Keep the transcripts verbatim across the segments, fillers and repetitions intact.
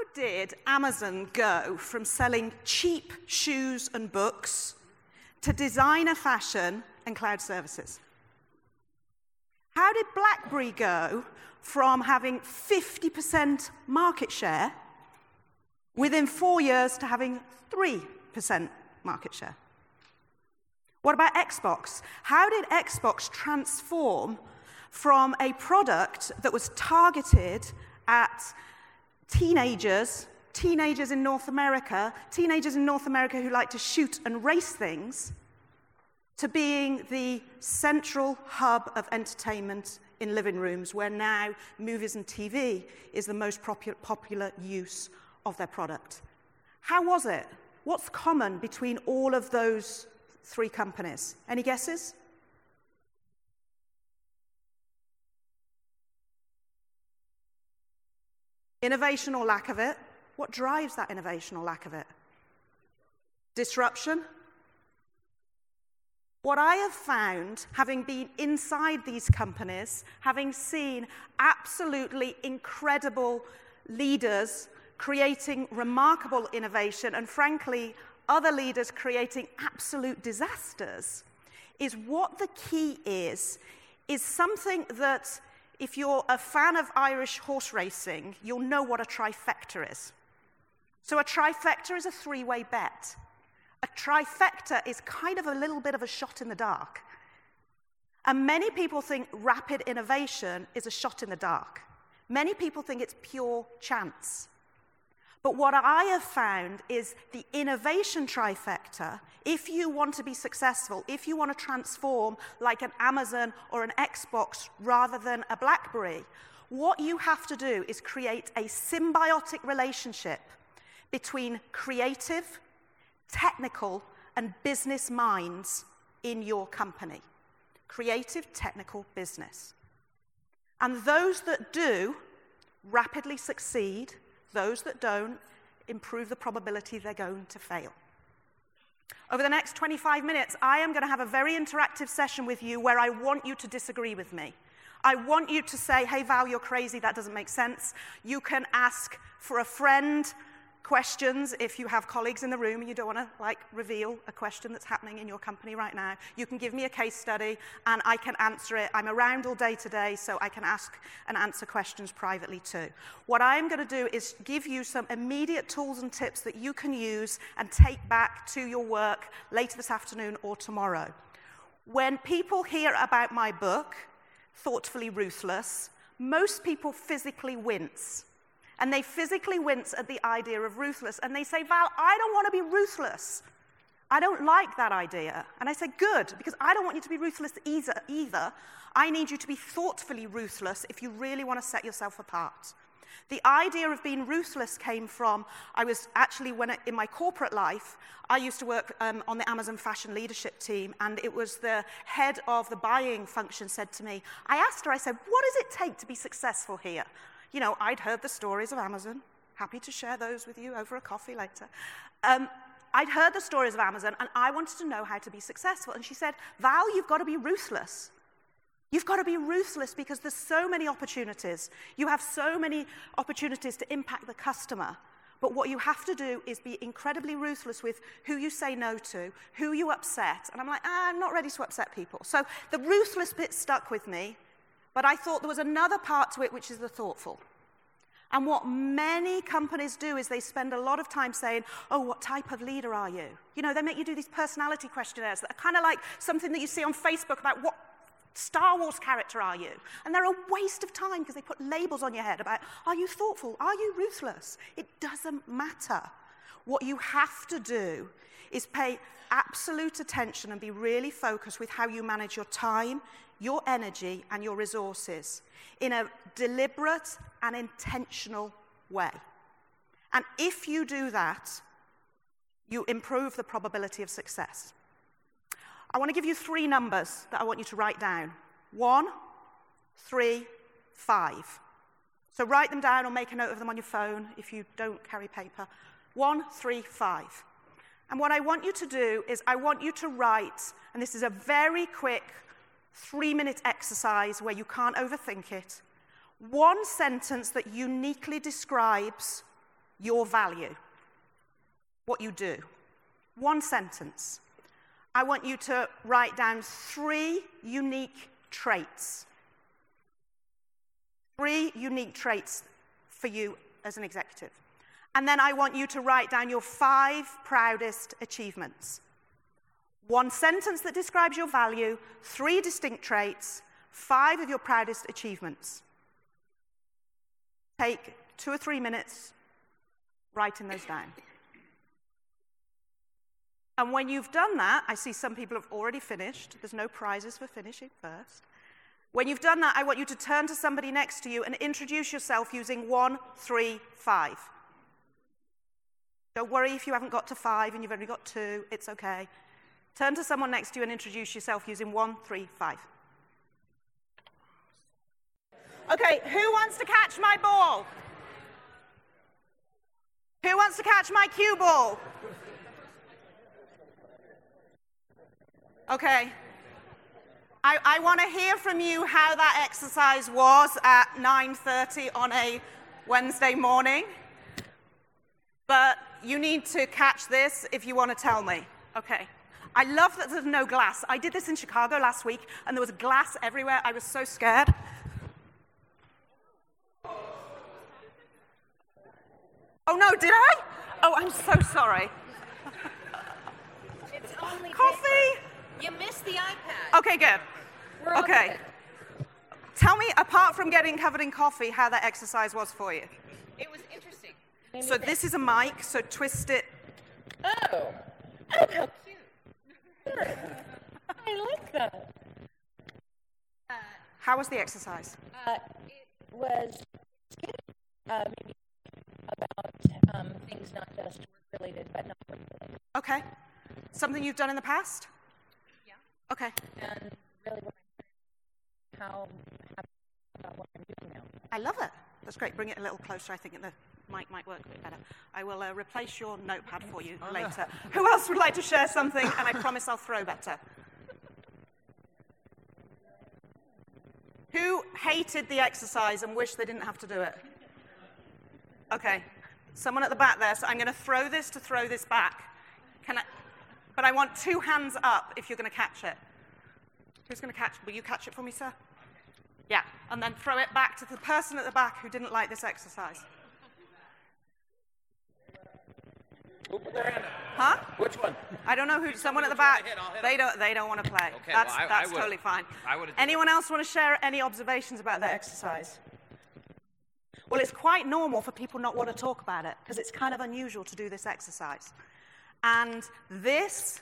did Amazon go from selling cheap shoes and books to designer fashion and cloud services? How did BlackBerry go from having fifty percent market share within four years to having three percent market share? What about Xbox? How did Xbox transform from a product that was targeted at teenagers, teenagers in North America, teenagers in North America who like to shoot and race things, to being the central hub of entertainment in living rooms, where now movies and T V is the most popular use of their product? How was it? What's common between all of those three companies? Any guesses? Innovation or lack of it? What drives that innovation or lack of it? Disruption? What I have found, having been inside these companies, having seen absolutely incredible leaders creating remarkable innovation, and frankly, other leaders creating absolute disasters, is what the key is, is something that, if you're a fan of Irish horse racing, you'll know what a trifecta is. So a trifecta is a three-way bet. A trifecta is kind of a little bit of a shot in the dark. And many people think rapid innovation is a shot in the dark. Many people think it's pure chance. But what I have found is the innovation trifecta, if you want to be successful, if you want to transform like an Amazon or an Xbox rather than a BlackBerry, what you have to do is create a symbiotic relationship between creative, technical, and business minds in your company. Creative, technical, business. And those that do rapidly succeed. Those that don't improve the probability they're going to fail. Over the next twenty-five minutes, I am going to have a very interactive session with you where I want you to disagree with me. I want you to say, hey, Val, you're crazy, that doesn't make sense. You can ask for a friend questions if you have colleagues in the room and you don't want to like reveal a question that's happening in your company right now. You can give me a case study and I can answer it. I'm around all day today, so I can ask and answer questions privately too. What I'm going to do is give you some immediate tools and tips that you can use and take back to your work later this afternoon or tomorrow. When people hear about my book, Thoughtfully Ruthless, most people physically wince. And they physically wince at the idea of ruthless. And they say, Val, I don't want to be ruthless. I don't like that idea. And I say, good, because I don't want you to be ruthless either. either. I need you to be thoughtfully ruthless if you really want to set yourself apart. The idea of being ruthless came from, I was actually, when I, in my corporate life, I used to work um, on the Amazon fashion leadership team, and it was the head of the buying function said to me, I asked her, I said, what does it take to be successful here? You know, I'd heard the stories of Amazon. Happy to share those with you over a coffee later. Um, I'd heard the stories of Amazon, and I wanted to know how to be successful. And she said, Val, you've got to be ruthless. You've got to be ruthless because there's so many opportunities. You have so many opportunities to impact the customer. But what you have to do is be incredibly ruthless with who you say no to, who you upset. And I'm like, ah, I'm not ready to upset people. So the ruthless bit stuck with me. But I thought there was another part to it, which is the thoughtful. And what many companies do is they spend a lot of time saying, oh, what type of leader are you? You know, they make you do these personality questionnaires that are kind of like something that you see on Facebook about what Star Wars character are you? And they're a waste of time because they put labels on your head about, are you thoughtful? Are you ruthless? It doesn't matter. What you have to do is pay absolute attention and be really focused with how you manage your time, your energy, and your resources in a deliberate and intentional way. And if you do that, you improve the probability of success. I want to give you three numbers that I want you to write down. One, three, five. So write them down or make a note of them on your phone if you don't carry paper. One, three, five. And what I want you to do is I want you to write, and this is a very quick three-minute exercise where you can't overthink it, one sentence that uniquely describes your value, what you do. One sentence. I want you to write down three unique traits. Three unique traits for you as an executive. And then I want you to write down your five proudest achievements. One sentence that describes your value, three distinct traits, five of your proudest achievements. Take two or three minutes writing those down. And when you've done that, I see some people have already finished. There's no prizes for finishing first. When you've done that, I want you to turn to somebody next to you and introduce yourself using one, three, five. Don't worry if you haven't got to five and you've only got two. It's okay. Turn to someone next to you and introduce yourself using one, three, five. Okay, who wants to catch my ball? Who wants to catch my cue ball? Okay. I, I want to hear from you how that exercise was at nine thirty on a Wednesday morning. But you need to catch this if you want to tell me. Okay. I love that there's no glass. I did this in Chicago last week, and there was glass everywhere. I was so scared. Oh, no, did I? Oh, I'm so sorry. It's only Coffee? paper. You missed the iPad. Okay, good. We're all Okay. good. Tell me, apart from getting covered in coffee, how that exercise was for you. It was interesting. So this is a mic, so twist it. Oh. Oh, how cute. I like that. Uh, How was the exercise? uh, it was uh, maybe about um, things not just work-related, but not work-related. Okay. Something you've done in the past? Yeah. Okay. And really what I'm how happy about what I'm doing now. I love it. That's great. Bring it a little closer. I think the mic might work a bit better. I will uh, replace your notepad for you Oh, later. Who else would like to share something? And I promise I'll throw better. Who hated the exercise and wished they didn't have to do it? Okay. Someone at the back there. So I'm going to throw this to throw this back. Can I? But I want two hands up if you're going to catch it. Who's going to catch? Will you catch it for me, sir? Yeah. And then throw it back to the person at the back who didn't like this exercise. Who put their hand up? Huh? Which one? I don't know who. Someone at the who's trying back. to hit, I'll hit They them. don't. They don't want to play. Okay, that's well, I- I that's would've- totally fine. I would've did Anyone else want to share any observations about that exercise? Well, it's quite normal for people not want to talk about it because it's kind of unusual to do this exercise. And this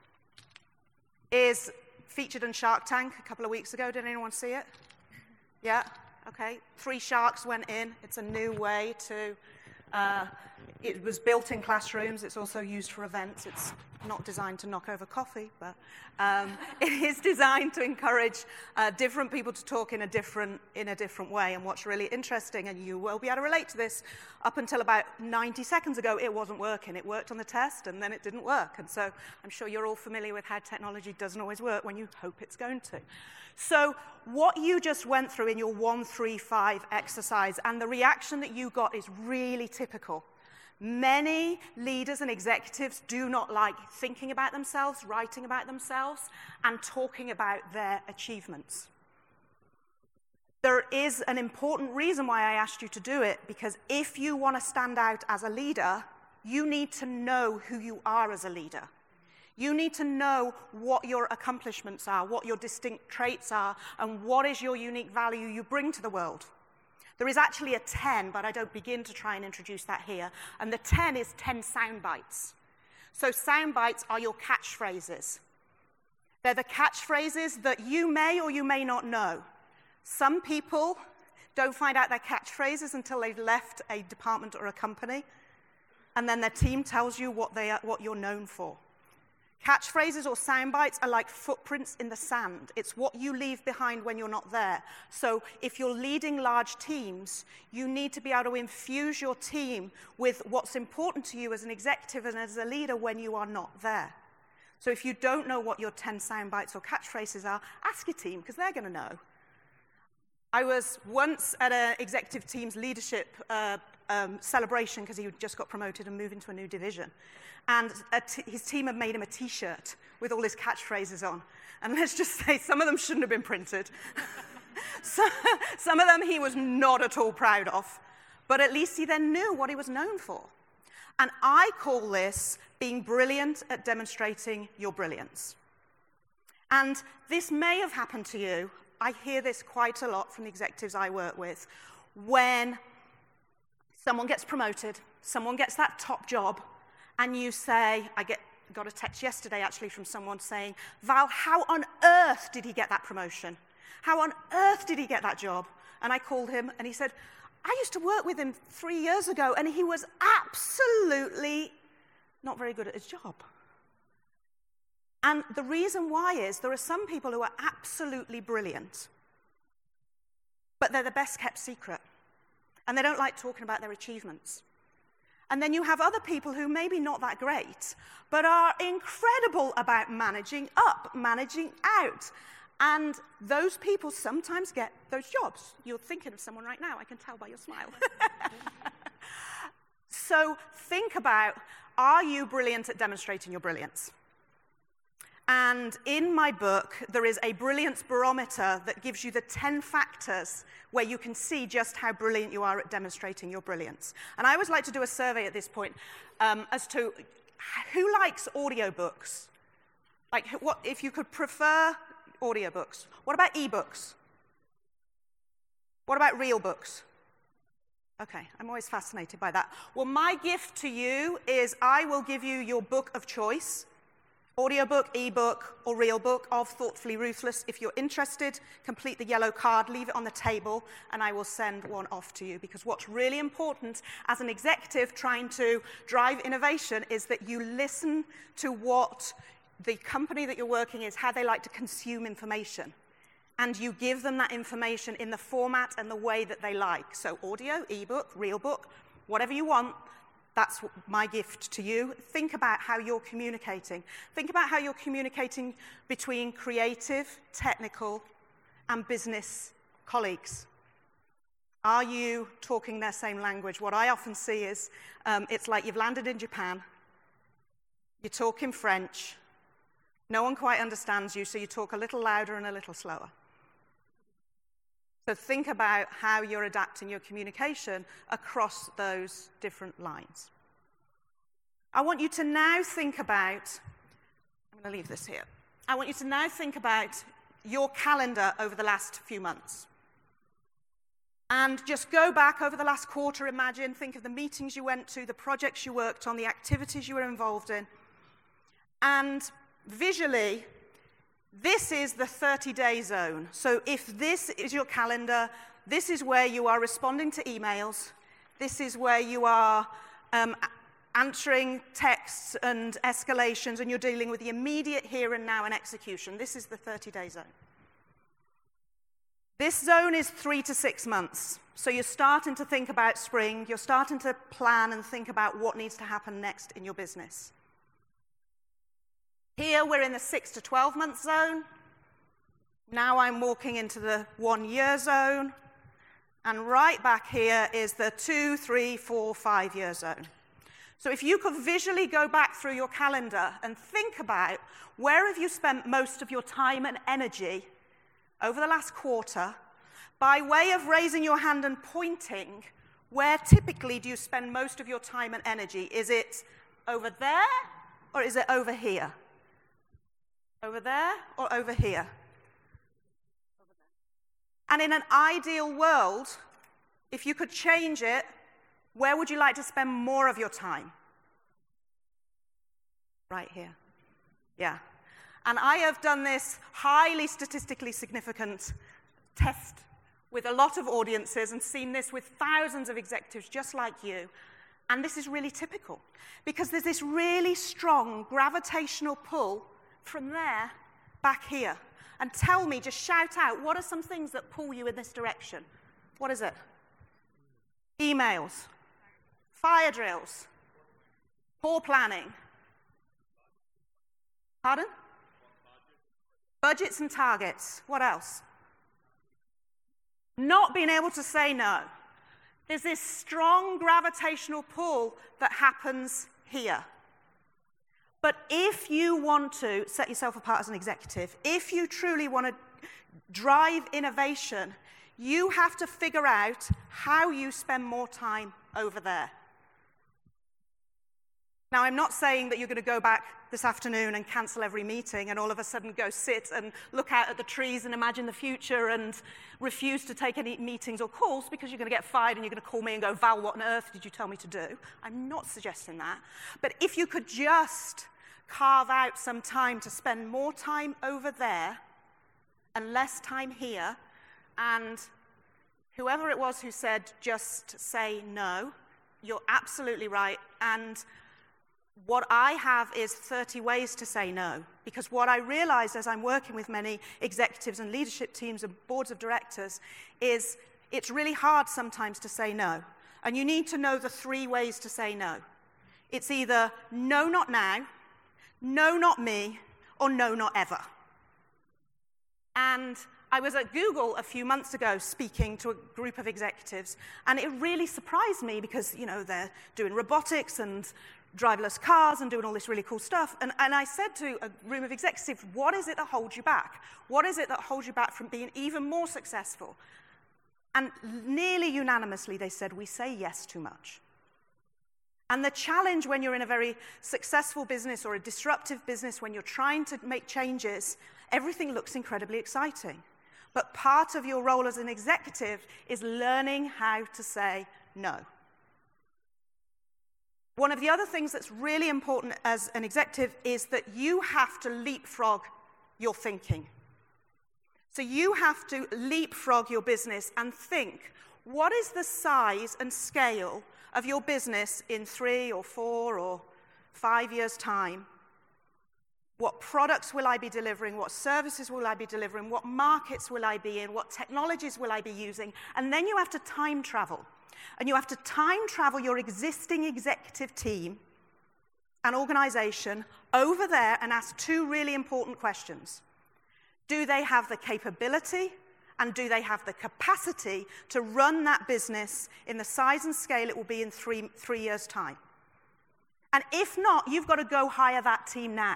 is featured in Shark Tank a couple of weeks ago. Did anyone see it? Yeah? Okay. Three sharks went in. It's a new way to... Uh, it was built in classrooms. It's also used for events. It's not designed to knock over coffee, but um, it is designed to encourage uh, different people to talk in a different in a different way. And what's really interesting, and you will be able to relate to this, up until about ninety seconds ago, it wasn't working. It worked on the test, and then it didn't work. And so I'm sure you're all familiar with how technology doesn't always work when you hope it's going to. So what you just went through in your one, three, five exercise, and the reaction that you got is really typical. Many leaders and executives do not like thinking about themselves, writing about themselves, and talking about their achievements. There is an important reason why I asked you to do it, because if you want to stand out as a leader, you need to know who you are as a leader. You need to know what your accomplishments are, what your distinct traits are, and what is your unique value you bring to the world. There is actually a ten, but I don't begin to try and introduce that here. And the ten is ten sound bites. So sound bites are your catchphrases. They're the catchphrases that you may or you may not know. Some people don't find out their catchphrases until they've left a department or a company, and then their team tells you what, they are, what you're known for. Catchphrases or sound bites are like footprints in the sand. It's what you leave behind when you're not there. So if you're leading large teams, you need to be able to infuse your team with what's important to you as an executive and as a leader when you are not there. So if you don't know what your ten sound bites or catchphrases are, ask your team, because they're going to know. I was once at an executive team's leadership uh, um, celebration because he just got promoted and moved into a new division. And a t- his team had made him a T-shirt with all his catchphrases on. And let's just say some of them shouldn't have been printed. so, some of them he was not at all proud of. But at least he then knew what he was known for. And I call this being brilliant at demonstrating your brilliance. And this may have happened to you. I hear this quite a lot from the executives I work with. When someone gets promoted, someone gets that top job, and you say, I get, got a text yesterday actually from someone saying, Val, how on earth did he get that promotion? How on earth did he get that job? And I called him, and he said, I used to work with him three years ago, and he was absolutely not very good at his job. And the reason why is there are some people who are absolutely brilliant, but they're the best kept secret, and they don't like talking about their achievements. And then you have other people who maybe not that great, but are incredible about managing up, managing out. And those people sometimes get those jobs. You're thinking of someone right now, I can tell by your smile. So think about, are you brilliant at demonstrating your brilliance? And in my book, there is a brilliance barometer that gives you the ten factors where you can see just how brilliant you are at demonstrating your brilliance. And I always like to do a survey at this point um, as to who likes audiobooks? Like, what if you could prefer audiobooks? What about ebooks? What about real books? Okay, I'm always fascinated by that. Well, my gift to you is I will give you your book of choice. Audiobook, ebook, or real book of Thoughtfully Ruthless. If you're interested, complete the yellow card, leave it on the table, and I will send one off to you. Because what's really important as an executive trying to drive innovation is that you listen to what the company that you're working is, how they like to consume information. And you give them that information in the format and the way that they like. So audio, ebook, real book, whatever you want. That's my gift to you. Think about how you're communicating. Think about how you're communicating between creative, technical, and business colleagues. Are you talking their same language? What I often see is um, it's like you've landed in Japan, you're talking French, no one quite understands you, so you talk a little louder and a little slower. So think about how you're adapting your communication across those different lines. I want you to now think about, I'm going to leave this here. I want you to now think about your calendar over the last few months. And just go back over the last quarter, imagine, think of the meetings you went to, the projects you worked on, the activities you were involved in. And visually, this is the thirty-day zone. So if this is your calendar, this is where you are responding to emails. This is where you are um, answering texts and escalations, and you're dealing with the immediate here and now and execution. This is the thirty-day zone. This zone is three to six months. So you're starting to think about spring. You're starting to plan and think about what needs to happen next in your business. Here, we're in the six to twelve month zone. Now I'm walking into the one-year zone. And right back here is the two, three, four, five-year zone. So if you could visually go back through your calendar and think about where have you spent most of your time and energy over the last quarter, by way of raising your hand and pointing, where typically do you spend most of your time and energy? Is it over there, or is it over here? Over there or over here? Over there. And in an ideal world, if you could change it, where would you like to spend more of your time? Right here. Yeah. And I have done this highly statistically significant test with a lot of audiences and seen this with thousands of executives just like you. And this is really typical because there's this really strong gravitational pull from there back here. And tell me, just shout out, what are some things that pull you in this direction? What is it? Emails, fire drills, poor planning. Pardon? Budgets and targets. What else? Not being able to say no. There's this strong gravitational pull that happens here. But if you want to set yourself apart as an executive, if you truly want to drive innovation, you have to figure out how you spend more time over there. Now, I'm not saying that you're going to go back this afternoon and cancel every meeting and all of a sudden go sit and look out at the trees and imagine the future and refuse to take any meetings or calls because you're going to get fired and you're going to call me and go, Val, what on earth did you tell me to do? I'm not suggesting that. But if you could just carve out some time to spend more time over there and less time here, and whoever it was who said just say no, you're absolutely right. And what I have is thirty ways to say no, because what I realized as I'm working with many executives and leadership teams and boards of directors is it's really hard sometimes to say no. And you need to know the three ways to say no. It's either no, not now, no, not me, or no, not ever. And I was at Google a few months ago speaking to a group of executives, and it really surprised me because, you know, they're doing robotics and driverless cars and doing all this really cool stuff. And, and I said to a room of executives, what is it that holds you back? What is it that holds you back from being even more successful? And nearly unanimously they said, we say yes too much. And the challenge when you're in a very successful business or a disruptive business, when you're trying to make changes, everything looks incredibly exciting. But part of your role as an executive is learning how to say no. One of the other things that's really important as an executive is that you have to leapfrog your thinking. So you have to leapfrog your business and think, what is the size and scale of your business in three or four or five years' time? What products will I be delivering? What services will I be delivering? What markets will I be in? What technologies will I be using? And then you have to time travel. And you have to time travel your existing executive team and organization over there and ask two really important questions. Do they have the capability and do they have the capacity to run that business in the size and scale it will be in three, three years' time? And if not, you've got to go hire that team now.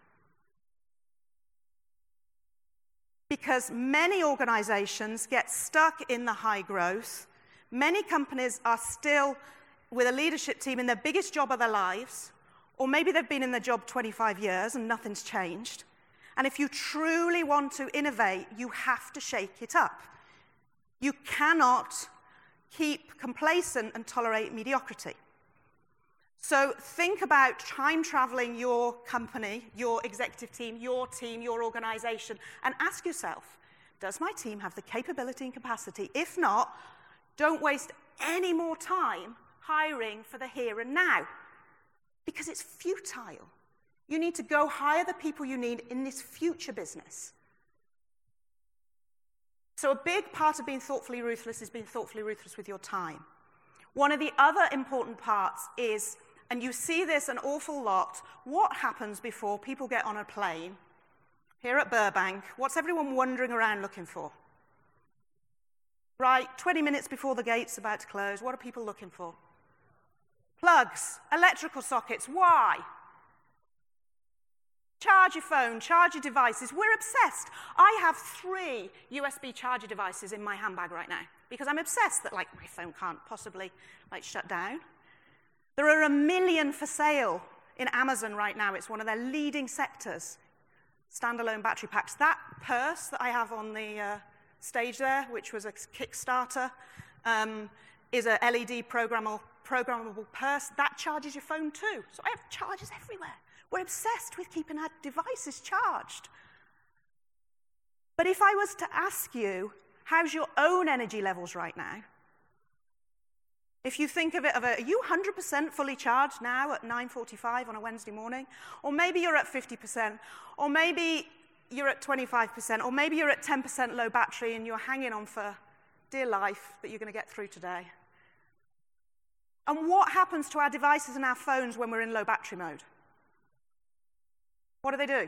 Because many organizations get stuck in the high growth. Many companies are still with a leadership team in their biggest job of their lives, or maybe they've been in the job twenty-five years and nothing's changed. And if you truly want to innovate, you have to shake it up. You cannot keep complacent and tolerate mediocrity. So think about time traveling your company, your executive team, your team, your organization, and ask yourself, does my team have the capability and capacity? If not, don't waste any more time hiring for the here and now, because it's futile. You need to go hire the people you need in this future business. So a big part of being thoughtfully ruthless is being thoughtfully ruthless with your time. One of the other important parts is, and you see this an awful lot, what happens before people get on a plane here at Burbank? What's everyone wandering around looking for? Right, twenty minutes before the gate's about to close, what are people looking for? Plugs, electrical sockets. Why? Charge your phone, charge your devices. We're obsessed. I have three U S B charger devices in my handbag right now because I'm obsessed that, like, my phone can't possibly, like, shut down. There are a million for sale in Amazon right now. It's one of their leading sectors, standalone battery packs. That purse that I have on the uh, stage there, which was a Kickstarter, um, is a L E D programmable, programmable purse. That charges your phone too. So I have chargers everywhere. We're obsessed with keeping our devices charged. But if I was to ask you, how's your own energy levels right now? If you think of it, of a, are you one hundred percent fully charged now at nine forty-five on a Wednesday morning? Or maybe you're at fifty percent, or maybe you're at twenty-five percent, or maybe you're at ten percent low battery and you're hanging on for dear life that you're going to get through today. And what happens to our devices and our phones when we're in low battery mode? What do they do?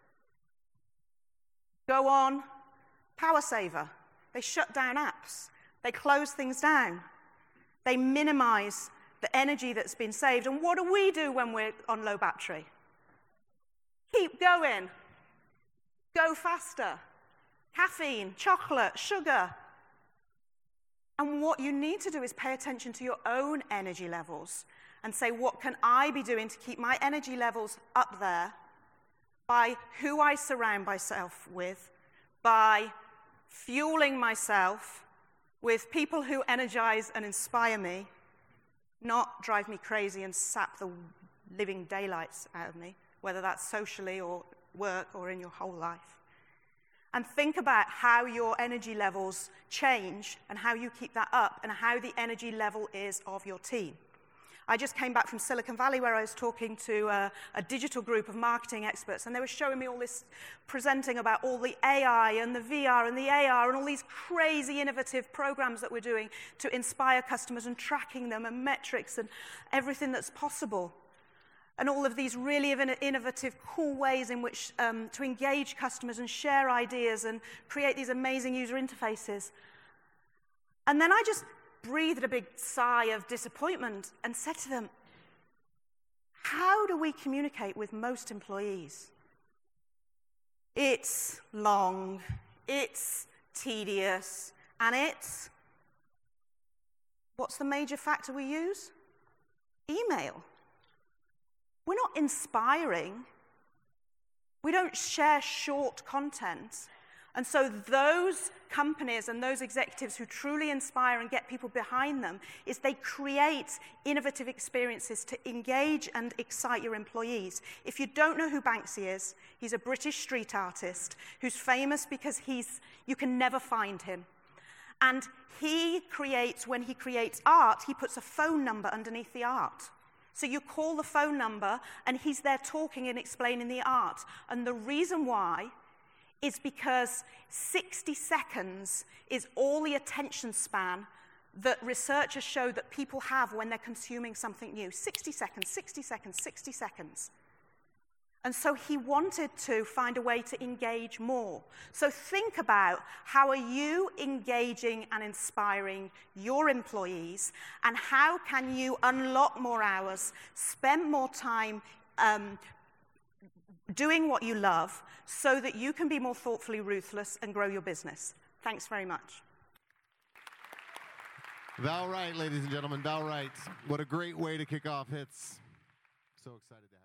Go on power saver. They shut down apps. They close things down. They minimize the energy that's been saved. And what do we do when we're on low battery? Keep going. Go faster. Caffeine, chocolate, sugar. And what you need to do is pay attention to your own energy levels and say, what can I be doing to keep my energy levels up there by who I surround myself with, by fueling myself with people who energize and inspire me, not drive me crazy and sap the living daylights out of me, whether that's socially or work or in your whole life. And think about how your energy levels change and how you keep that up and how the energy level is of your team. I just came back from Silicon Valley where I was talking to a, a digital group of marketing experts, and they were showing me all this, presenting about all the A I and the V R and the A R and all these crazy innovative programs that we're doing to inspire customers and tracking them and metrics and everything that's possible. And all of these really innovative, cool ways in which um, to engage customers and share ideas and create these amazing user interfaces. And then I just breathed a big sigh of disappointment and said to them, how do we communicate with most employees? It's long, it's tedious, and it's, what's the major factor we use? Email. We're not inspiring. We don't share short content. And so those companies and those executives who truly inspire and get people behind them is they create innovative experiences to engage and excite your employees. If you don't know who Banksy is, he's a British street artist who's famous because he's, you can never find him. And he creates, when he creates art, he puts a phone number underneath the art. So you call the phone number, and he's there talking and explaining the art. And the reason why is because sixty seconds is all the attention span that researchers show that people have when they're consuming something new. sixty seconds, sixty seconds, sixty seconds. And so he wanted to find a way to engage more. So think about how are you engaging and inspiring your employees, and how can you unlock more hours, spend more time um, doing what you love so that you can be more thoughtfully ruthless and grow your business. Thanks very much. Val Wright, ladies and gentlemen, Val Wright. What a great way to kick off HITS. So excited to have